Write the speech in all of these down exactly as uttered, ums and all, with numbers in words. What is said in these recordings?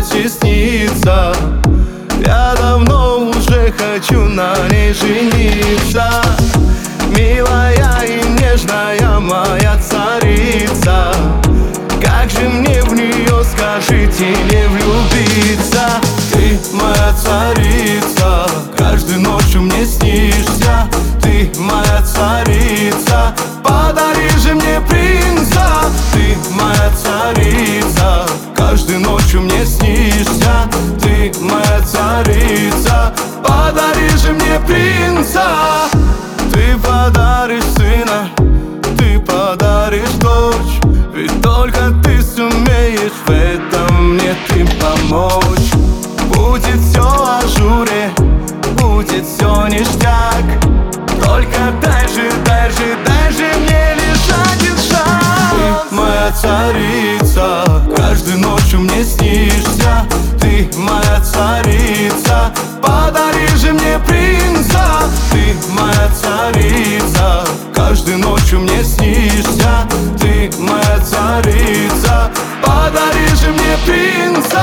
ночи снится. Я давно уже хочу на ней жениться. Милая и нежная моя царица, как же мне в нее, скажите, не влюбиться? Ты моя царица, каждой ночью мне снишься. Ты моя царица, подари же мне принца. Ты моя царица, каждой ночью мне снишься. Ты моя царица, подари же мне принца. Ты подаришь сына, ты подаришь дочь, ведь только ты сумеешь в этом мне ты помочь. Будет все в ажуре, будет все ништяк. Только дай же, дай же, дай же мне лишь один шаг. Ты моя царица, каждой ночью мне снишься. Ты моя царица, подари же мне принца. Ты моя царица, каждой ночью мне снишься. Ты моя царица, подари же мне принца.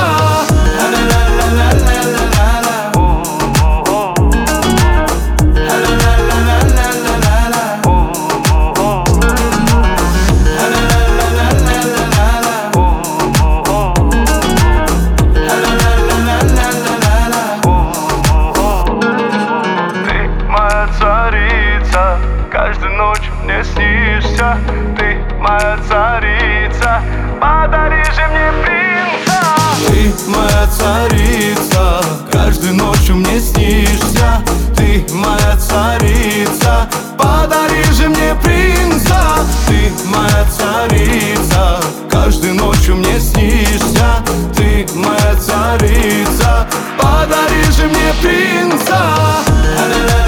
Каждой ночью мне снишься. Ты моя царица, подари же мне принца. Ты моя царица, каждой ночью мне снишься. Ты моя царица, подари же мне принца. Ты моя царица, каждой ночью мне снишься. Ты моя царица, подари же мне принца.